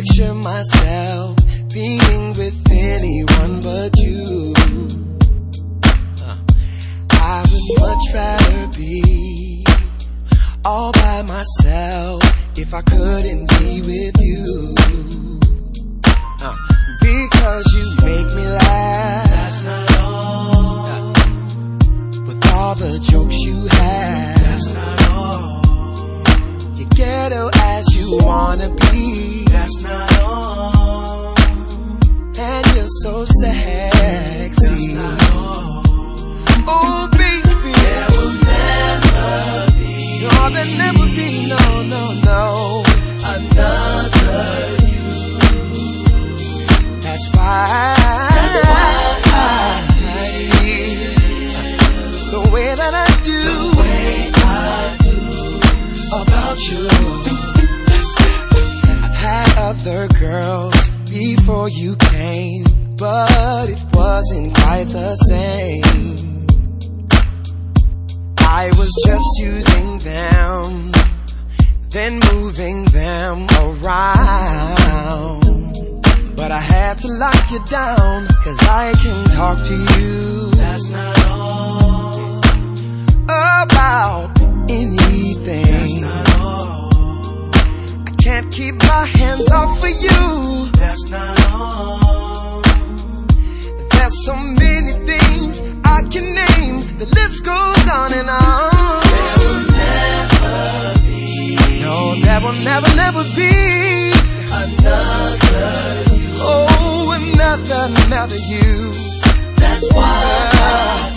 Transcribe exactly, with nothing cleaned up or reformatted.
picture myself being with anyone but you. Uh, I would much rather be all by myself if I couldn't be with you. Uh, because you make me laugh. That's not all. Uh, with all the jokes you have. That's not all. You ghetto as you wanna be. That's not all. And you're so sexy. That's not all. Oh baby, There will never be. no, there'll never be, no, no, no, another you. That's why, That's why I feel the way that I do, the way I do about you. I've had other girls before you came, but it wasn't quite the same. I was just using them, then moving them around. But I had to lock you down, cause I can talk to you. That's not all. About anything. That's not all. I can't keep my hands off of you. That's not all. There's so many things I can name. The list goes on and on. There will never be. No, there will never, never be another you. Oh, another, another you. That's why I